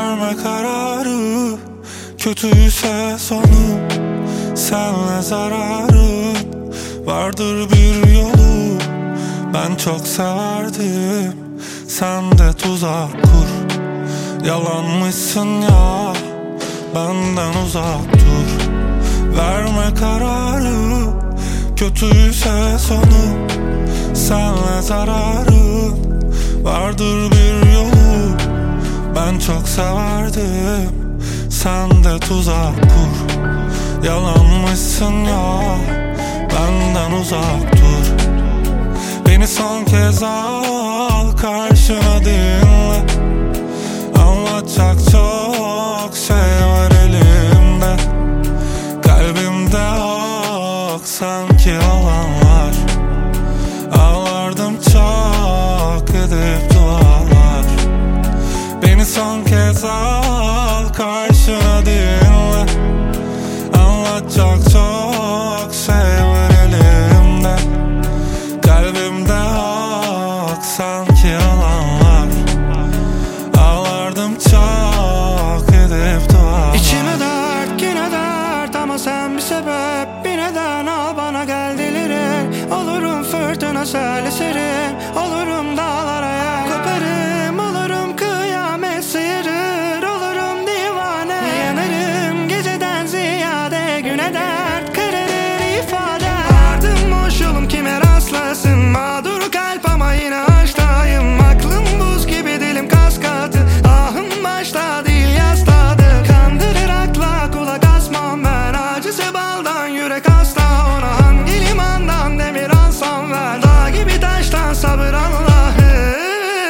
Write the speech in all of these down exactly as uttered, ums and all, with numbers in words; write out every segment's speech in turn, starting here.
Verme kararı, kötüyse sonu. Senle zararı, vardır bir yolu. Ben çok severdim, sen de tuzak kur. Yalanmışsın ya, benden uzak dur. Verme kararı, kötüyse sonu. Senle zararı, vardır bir yolu. Ben çok severdim, sen de tuzak kur. Yalanmışsın ya, benden uzak dur. Beni son kez al karşına, dinle. Anlatacak çok şey var elimde. Kalbimde yok sanki olanlar. Ağlardım çok edip dualar. Beni son kez al karşına, dinle. Anlatacak çok şey var elimde. Kalbimde yok sanki yalanlar. Ağlardım çok edip dualar. İçime dert yine dert ama sen bir sebep. Bir neden al bana gel delirir. Olurum fırtına sel eserim. Olurum dağlara yer koparım. Olurum kıyamet sıyırır. Olurum divane yanarım. Geceden ziyade güne dert kararır ifade. Ardım boş yolum kime rastlasın. Mağdur kalp ama yine aşktayım. Aklım buz gibi dilim kas katı. Ahım başta değil yasladı. Kandırır akla kulak asmam ben. Acısı baldan yürek hasta. Ona hangi limandan demir alsam ver. Dağ gibi taştan sabır Allah'ım.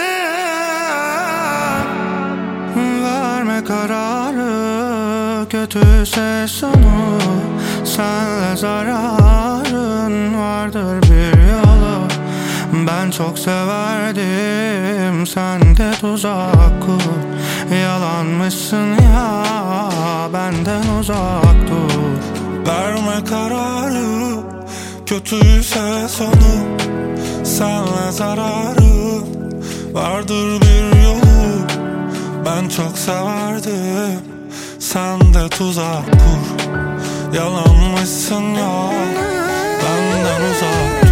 Verme kararı, kötüyse sonu. Senle zararın, vardır bir yolu. Ben çok severdim, sen de tuzak kur. Yalanmışsın ya, benden uzak dur. Verme kararı, kötüyse sonu. Senle zararı, vardır bir yolu. Ben çok severdim, sen de tuzak kur. Yalanmışsın ya, benden uzak dur.